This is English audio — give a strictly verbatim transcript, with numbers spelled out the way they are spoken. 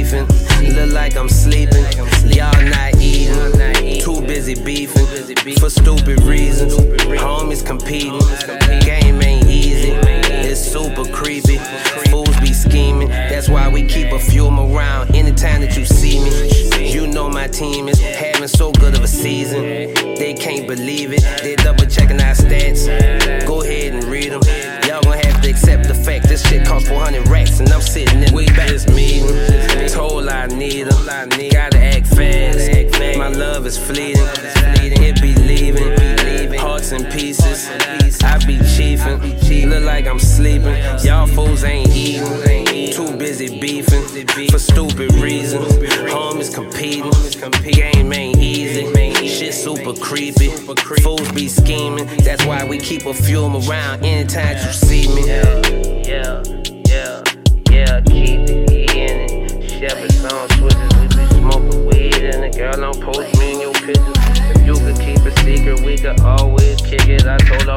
beefing. Look like I'm sleeping. Y'all not eating. Too busy beefing for stupid reasons. Homies competing. Game ain't easy. It's super creepy. Fools be scheming. That's why we keep a few them around anytime that you see me. You know my team is having so good of a season. They can't believe it. They double checking our stats. Go ahead and read them. Y'all gon' have to accept the fact this shit cost four hundred racks and I'm sitting in the back. This meeting, told I need them. Gotta act fast. My love is fleeting. It be leaving. Hearts in pieces. I be chiefing. Look like I'm sleeping. Y'all fools ain't eating. Too busy beefing for stupid reasons. Homies competing. Game ain't easy. Shit super creepy. Fools be scheming. That's why we keep a few them around anytime you see me. Yeah, yeah, yeah, keep it in it. Shepherd's on switches, we be smoking weed and the girl don't post me in your pictures. If you could keep a secret, we could always kick it. I told her